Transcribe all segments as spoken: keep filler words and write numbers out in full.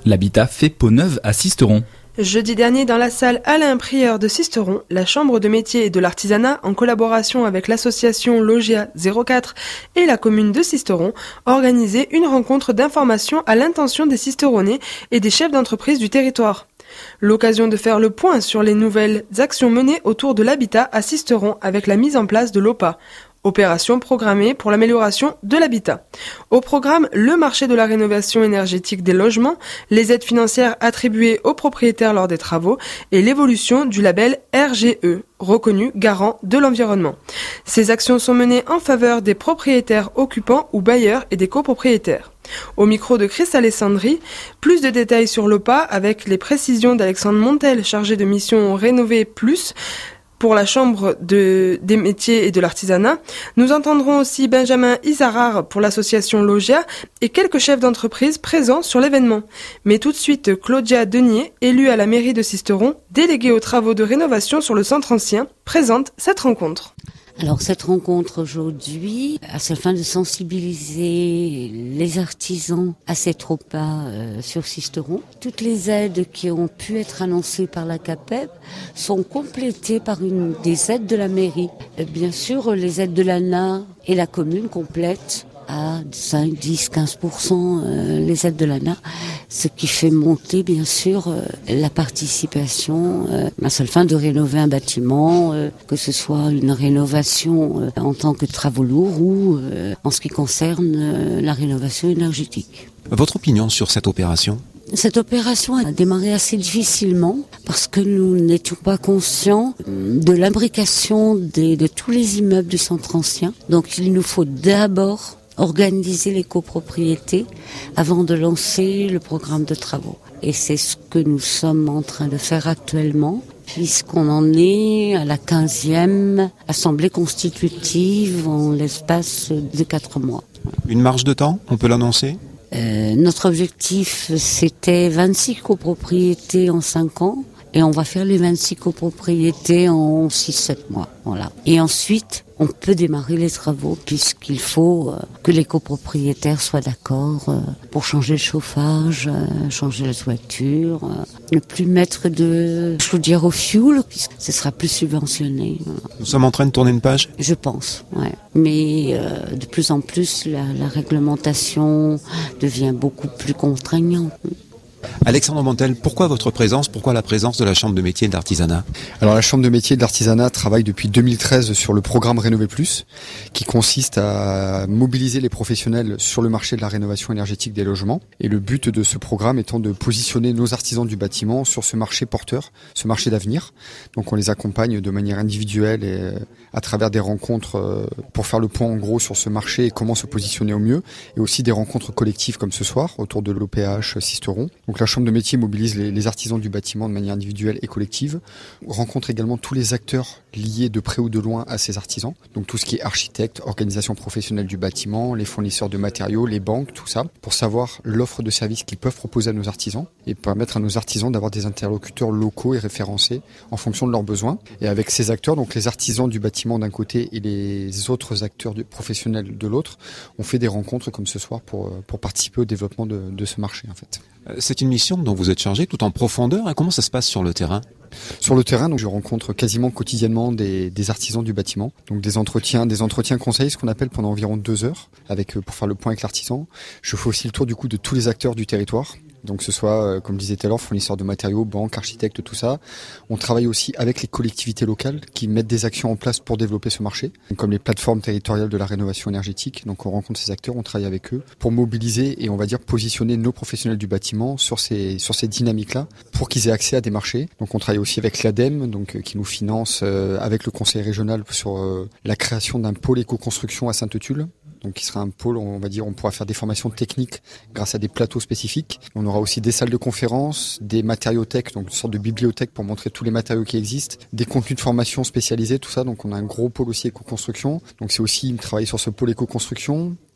L'habitat fait peau neuve à Sisteron. Jeudi dernier, dans la salle Alain Prieur de Sisteron, la Chambre de métier et de l'artisanat, en collaboration avec l'association Logia zéro quatre et la commune de Sisteron, organisait une rencontre d'information à l'intention des Sisteronnais et des chefs d'entreprise du territoire. L'occasion de faire le point sur les nouvelles actions menées autour de l'habitat à Sisteron avec la mise en place de l'O P A. Opération programmée pour l'amélioration de l'habitat. Au programme, le marché de la rénovation énergétique des logements, les aides financières attribuées aux propriétaires lors des travaux et l'évolution du label R G E, reconnu garant de l'environnement. Ces actions sont menées en faveur des propriétaires occupants ou bailleurs et des copropriétaires. Au micro de Chris Alessandri, plus de détails sur l'O P A avec les précisions d'Alexandre Montel, chargé de mission Rénover Plus, pour la Chambre de, des métiers et de l'artisanat. Nous entendrons aussi Benjamin Isarar pour l'association Logia et quelques chefs d'entreprise présents sur l'événement. Mais tout de suite, Claudia Denier, élue à la mairie de Sisteron, déléguée aux travaux de rénovation sur le centre ancien, présente cette rencontre. Alors cette rencontre aujourd'hui a cette fin de sensibiliser les artisans à cette O P A euh, sur Sisteron. Toutes les aides qui ont pu être annoncées par la CAPEB sont complétées par une des aides de la mairie. Et bien sûr, les aides de l'A N A et la commune complètent à cinq, dix, quinze pour cent euh, les aides de l'A N A, ce qui fait monter bien sûr euh, la participation euh, à seule fin de rénover un bâtiment, euh, que ce soit une rénovation euh, en tant que travaux lourds ou euh, en ce qui concerne euh, la rénovation énergétique. Votre opinion sur cette opération ? Cette opération a démarré assez difficilement parce que nous n'étions pas conscients de l'imbrication des, de tous les immeubles du centre ancien. Donc il nous faut d'abord organiser les copropriétés avant de lancer le programme de travaux. Et c'est ce que nous sommes en train de faire actuellement, puisqu'on en est à la quinzième assemblée constitutive en l'espace de quatre mois. Une marge de temps, on peut l'annoncer ? Euh, notre objectif, c'était vingt-six copropriétés en cinq ans. Et on va faire les vingt-six copropriétés en six sept mois. Voilà. Et ensuite, on peut démarrer les travaux puisqu'il faut euh, que les copropriétaires soient d'accord euh, pour changer le chauffage, euh, changer la toiture, euh, ne plus mettre de chaudière au fioul puisque ce sera plus subventionné. Voilà. Nous sommes en train de tourner une page ? Je pense, ouais. Mais euh, de plus en plus, la, la réglementation devient beaucoup plus contraignante. Alexandre Montel, pourquoi votre présence, pourquoi la présence de la Chambre de métier et de l'artisanat ? Alors la Chambre de métier et de l'artisanat travaille depuis deux mille treize sur le programme Rénover Plus, qui consiste à mobiliser les professionnels sur le marché de la rénovation énergétique des logements. Et le but de ce programme étant de positionner nos artisans du bâtiment sur ce marché porteur, ce marché d'avenir. Donc on les accompagne de manière individuelle et à travers des rencontres pour faire le point en gros sur ce marché et comment se positionner au mieux. Et aussi des rencontres collectives comme ce soir autour de l'O P H Sisteron. Donc la Chambre de métier mobilise les, les artisans du bâtiment de manière individuelle et collective. On rencontre également tous les acteurs liés de près ou de loin à ces artisans. Donc tout ce qui est architecte, organisation professionnelle du bâtiment, les fournisseurs de matériaux, les banques, tout ça, pour savoir l'offre de services qu'ils peuvent proposer à nos artisans et permettre à nos artisans d'avoir des interlocuteurs locaux et référencés en fonction de leurs besoins. Et avec ces acteurs, donc les artisans du bâtiment d'un côté et les autres acteurs du, professionnels de l'autre, on fait des rencontres comme ce soir pour, pour participer au développement de, de ce marché en fait. C'est une mission dont vous êtes chargé tout en profondeur. Et comment ça se passe sur le terrain ? Sur le terrain, donc, je rencontre quasiment quotidiennement des, des artisans du bâtiment. Donc des entretiens, des entretiens conseils, ce qu'on appelle pendant environ deux heures, avec pour faire le point avec l'artisan. Je fais aussi le tour du coup de tous les acteurs du territoire. Donc que ce soit, comme je disais tout à l'heure, fournisseurs de matériaux, banques, architectes, tout ça. On travaille aussi avec les collectivités locales qui mettent des actions en place pour développer ce marché, comme les plateformes territoriales de la rénovation énergétique. Donc on rencontre ces acteurs, on travaille avec eux pour mobiliser et on va dire positionner nos professionnels du bâtiment sur ces sur ces dynamiques-là pour qu'ils aient accès à des marchés. Donc on travaille aussi avec l'ADEME, donc qui nous finance euh, avec le conseil régional sur euh, la création d'un pôle éco-construction à Sainte-Tulle. Donc qui sera un pôle, on va dire, on pourra faire des formations techniques grâce à des plateaux spécifiques. On aura aussi des salles de conférences, des matériothèques, donc une sorte de bibliothèque pour montrer tous les matériaux qui existent, des contenus de formation spécialisés, tout ça. Donc on a un gros pôle aussi éco-construction. Donc c'est aussi travailler sur ce pôle éco-construction,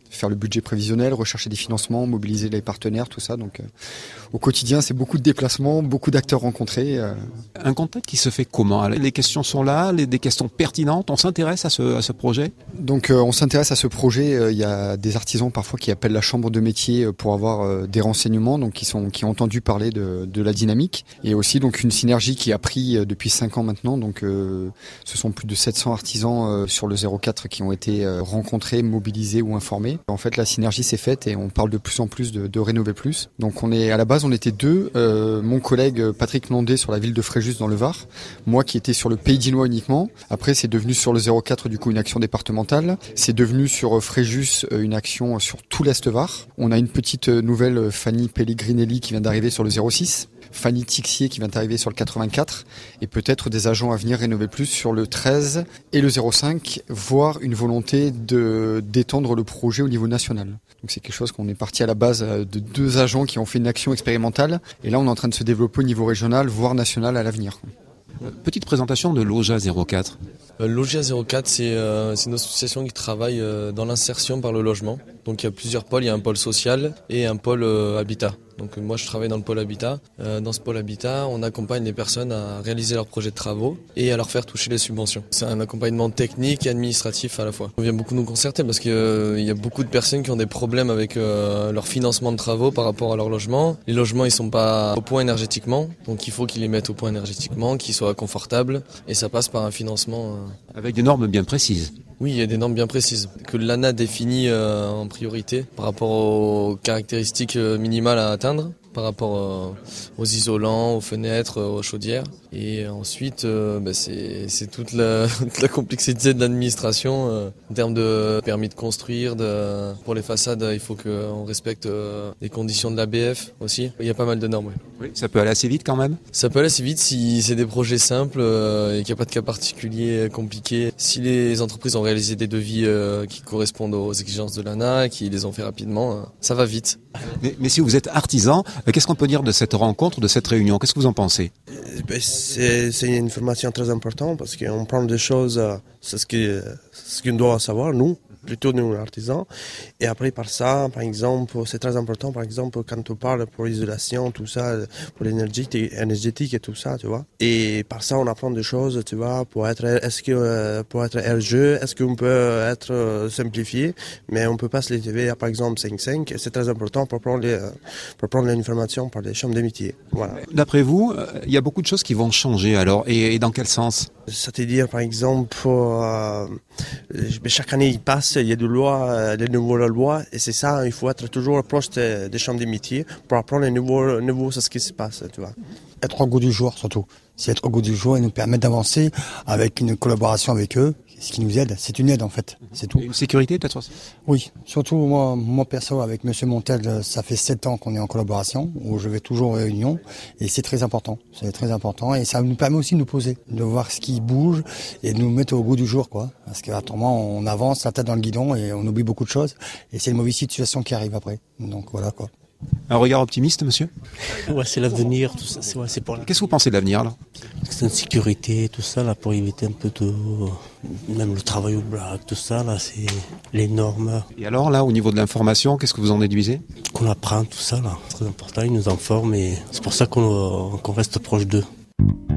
faire le budget prévisionnel, rechercher des financements, mobiliser les partenaires, tout ça. Donc, euh, au quotidien, c'est beaucoup de déplacements, beaucoup d'acteurs rencontrés. Euh. Un contact qui se fait comment? Les questions sont là, les, des questions pertinentes. On s'intéresse à ce, à ce projet? Donc, euh, on s'intéresse à ce projet. Euh, il y a des artisans parfois qui appellent la chambre de métier pour avoir euh, des renseignements, donc qui sont qui ont entendu parler de, de la dynamique, et aussi donc une synergie qui a pris euh, depuis cinq ans maintenant. Donc, euh, ce sont plus de sept cents artisans euh, sur le zéro quatre qui ont été euh, rencontrés, mobilisés ou informés. En fait, la synergie s'est faite et on parle de plus en plus de, de Rénover Plus. Donc, on est à la base, on était deux. Euh, mon collègue Patrick Nondé sur la ville de Fréjus dans le Var, moi qui étais sur le Pays d'Inois uniquement. Après, c'est devenu sur le zéro quatre du coup une action départementale. C'est devenu sur Fréjus une action sur tout l'Est Var. On a une petite nouvelle, Fanny Pellegrinelli qui vient d'arriver sur le zéro six. Fanny Tixier qui vient d'arriver sur le quatre-vingt-quatre, et peut-être des agents à venir Rénover Plus sur le treize et le zéro cinq, voire une volonté de d'étendre le projet au niveau national. Donc c'est quelque chose qu'on est parti à la base de deux agents qui ont fait une action expérimentale, et là on est en train de se développer au niveau régional, voire national à l'avenir. Petite présentation de Logia zéro quatre. Euh, Logia zéro quatre, c'est, euh, c'est une association qui travaille euh, dans l'insertion par le logement. Donc il y a plusieurs pôles, il y a un pôle social et un pôle euh, habitat. Donc moi je travaille dans le pôle habitat. Euh, dans ce pôle habitat, on accompagne les personnes à réaliser leurs projets de travaux et à leur faire toucher les subventions. C'est un accompagnement technique et administratif à la fois. On vient beaucoup nous concerter parce qu'il euh, y a beaucoup de personnes qui ont des problèmes avec euh, leur financement de travaux par rapport à leur logement. Les logements ils sont pas au point énergétiquement, donc il faut qu'ils les mettent au point énergétiquement, qu'ils soient confortables, et ça passe par un financement. Euh... Avec des normes bien précises. Oui, il y a des normes bien précises que l'A N A définit euh, en priorité par rapport aux caractéristiques minimales à atteindre, par rapport euh, aux isolants, aux fenêtres, aux chaudières. Et ensuite, euh, bah, c'est, c'est toute la, toute la complexité de l'administration euh, en termes de permis de construire. De, pour les façades, il faut qu'on respecte euh, les conditions de l'A B F aussi. Il y a pas mal de normes. Oui. Oui, ça peut aller assez vite quand même. Ça peut aller assez vite si c'est des projets simples euh, et qu'il n'y a pas de cas particuliers compliqués. Si les entreprises ont réalisé des devis euh, qui correspondent aux exigences de l'A N A, qui les ont fait rapidement, euh, ça va vite. Mais, mais si vous êtes artisan, qu'est-ce qu'on peut dire de cette rencontre, de cette réunion? Qu'est-ce que vous en pensez? C'est, c'est une information très importante parce qu'on prend des choses, c'est ce que, ce qu'on doit savoir, nous, plutôt nous, artisans. Et après, par ça, par exemple, c'est très important, par exemple, quand on parle pour l'isolation, tout ça, pour l'énergie énergétique et tout ça, tu vois. Et par ça, on apprend des choses, tu vois, pour être, est-ce que, pour être R G E, est-ce qu'on peut être simplifié, mais on peut pas se l'élever à, par exemple, cinq cinq. C'est très important pour prendre les, pour prendre l'information par les chambres des métiers. Voilà. D'après vous, il y a beaucoup de choses qui vont changer alors, et, et dans quel sens? C'est-à-dire, par exemple, euh, chaque année, il passe, il y a des lois, des nouvelles lois, et c'est ça, il faut être toujours proche des, des chambres des métiers pour apprendre les nouveaux, nouveaux, c'est ce qui se passe, tu vois. Être au goût du jour, surtout. C'est être au goût du jour et nous permettre d'avancer avec une collaboration avec eux, ce qui nous aide. C'est une aide, en fait. C'est tout. Une sécurité, peut-être? Oui. Surtout, moi, moi, perso, avec Monsieur Montel, ça fait sept ans qu'on est en collaboration, où je vais toujours aux réunions, et c'est très important. C'est très important, et ça nous permet aussi de nous poser, de voir ce qui bouge, et de nous mettre au goût du jour, quoi. Parce qu'autrement, on avance la tête dans le guidon, et on oublie beaucoup de choses, et c'est une mauvaise situation qui arrive après. Donc, voilà, quoi. Un regard optimiste, monsieur? Ouais, c'est l'avenir, tout ça. C'est, ouais, c'est pour... Qu'est-ce que vous pensez de l'avenir, là? C'est une sécurité, tout ça, là, pour éviter un peu de... Même le travail au black, tout ça, là, c'est les normes. Et alors, là, au niveau de l'information, qu'est-ce que vous en déduisez? Qu'on apprend tout ça, là. C'est très important, ils nous informent, et c'est pour ça qu'on, qu'on reste proche d'eux.